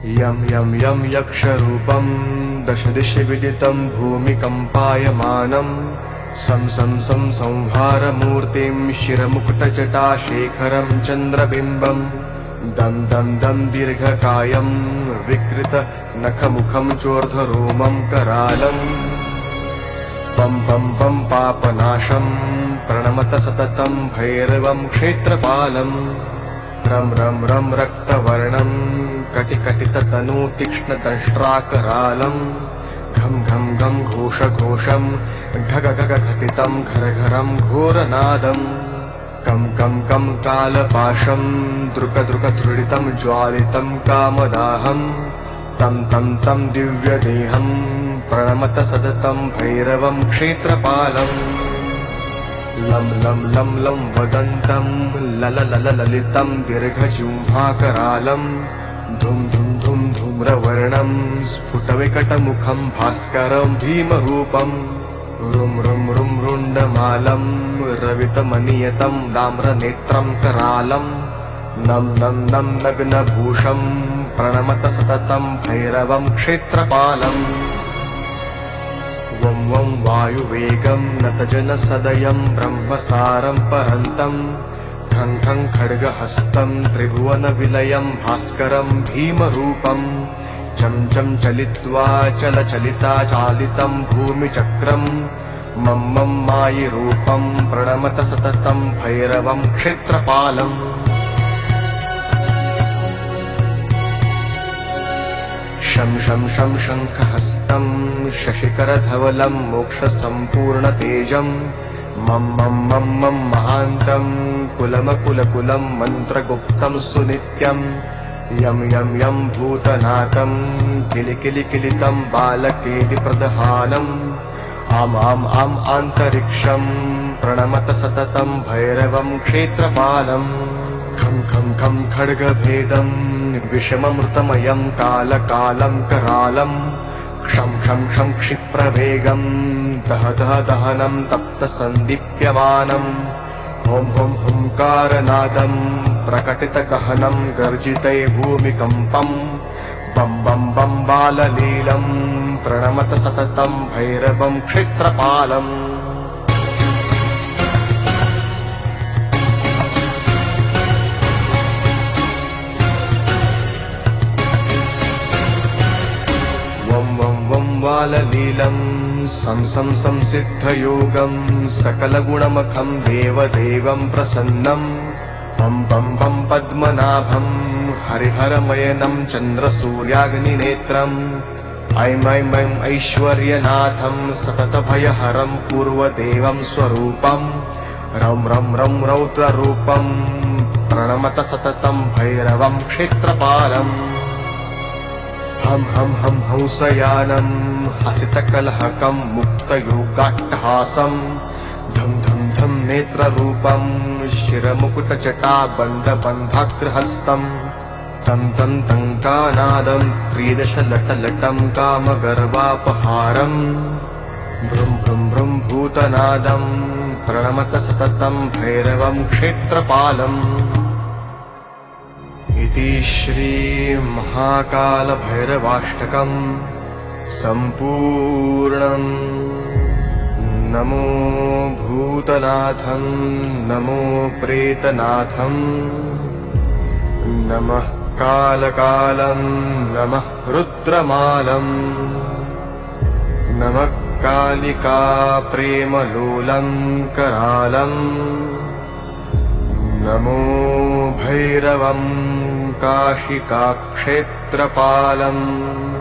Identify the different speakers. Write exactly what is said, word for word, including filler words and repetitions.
Speaker 1: यं यं यं यक्षरूपं दशदिशि विदितं भूमिकम्पायमानं सं सं सं संहारमूर्तिं शिरमुकुटजटाशेखरं चन्द्रबिम्बं दं दं दं दीर्घकायं विकृतनखमुखं चोर्ध्वरोमं करालं पं पं पं पापनाशं प्रणमत सततं भैरवं क्षेत्रपालं रं रं रं रक्तवर्णं कटिकटिततनु तीक्ष्णदंष्ट्राकरालं घं घं घं घोषघोषं घग घग घटितं घरघरं घोरनादं कं कं कं कालपाशं द्रुकद्रुकधृडितं ज्वालितं कामदाहं तं तं तं दिव्यदेहं प्रणमत सततं भैरवं क्षेत्रपालम् लं लं लं लं वदन्तं लललललितं दीर्घजिह्वाकरालं धुं धुं धुं धूम्रवर्णं स्फुटविकटमुखं भास्करं भीमरूपं रुं रुं रुं रुण्डमालं रवितमनियतं दाम्रनेत्रं करालं नं नं नं नग्नभूषं प्रणमत सततं भैरवं क्षेत्रपालम् वं वं वायुवेगं नतजनसदयं ब्रह्मसारं परन्तं खं खं खड्गहस्तं त्रिभुवनविलयं भास्करं भीमरूपं चं चं चलित्वा चलचलिता चालितं भूमिचक्रं मं मं मायिरूपं प्रणमत सततं भैरवं क्षेत्रपालम् शं शं शं शङ्खहस्तं शशिकरधवलं मोक्षसम्पूर्णतेजं मं मं मं मं महान्तं कुलमकुलकुलं मन्त्रगुप्तं सुनित्यं यं यं यं भूतनाथं किलिकिलिकिलितं बालकेलिप्रदहानम् आम् आम् आम् आन्तरिक्षं प्रणमत सततं भैरवं क्षेत्रपालम् खं खं खं खड्गभेदं विषममृतमयं कालकालं करालं क्षं क्षं क्षं क्षिप्रवेगं दह दह दहनं तप्तसन्दीप्यमानं हों हों हुंकारनादं प्रकटितगहनं गर्जिते भूमिकम्पं बं बं बं बाललीलं प्रणमत सततं भैरवं क्षेत्रपालम् बाललीलं सं सं संसिद्धयोगं सकलगुणमखं देवदेवं प्रसन्नं पं पं पं पद्मनाभं हरिहरमयनं चन्द्रसूर्याग्निनेत्रम् ऐं ऐं ऐं ऐश्वर्यनाथं सततभयहरं पूर्वदेवं स्वरूपं रं रं रं रौद्ररूपं प्रणमत सततं भैरवं क्षेत्रपालम् हं हं हं हंसयानं हसितकलहकं मुक्तयोगाट्टहासं धं धं धं नेत्ररूपं शिरमुकुटजटाबन्धबन्धाग्रहस्तं तं तं तं कानादं त्रिदशलटलटं कामगर्वापहारं भ्रुं भ्रुं भ्रुं भूतनादं प्रणमत सततं भैरवं क्षेत्रपालम् इति श्री महाकालभैरवाष्टकं सम्पूर्णम्। नमो भूतनाथं नमो प्रेतनाथं नमः कालकालं नमः रुद्रमालं नमः कालिका प्रेमलोलं करालं नमो भैरवं काशिकाक्षेत्रपालम्।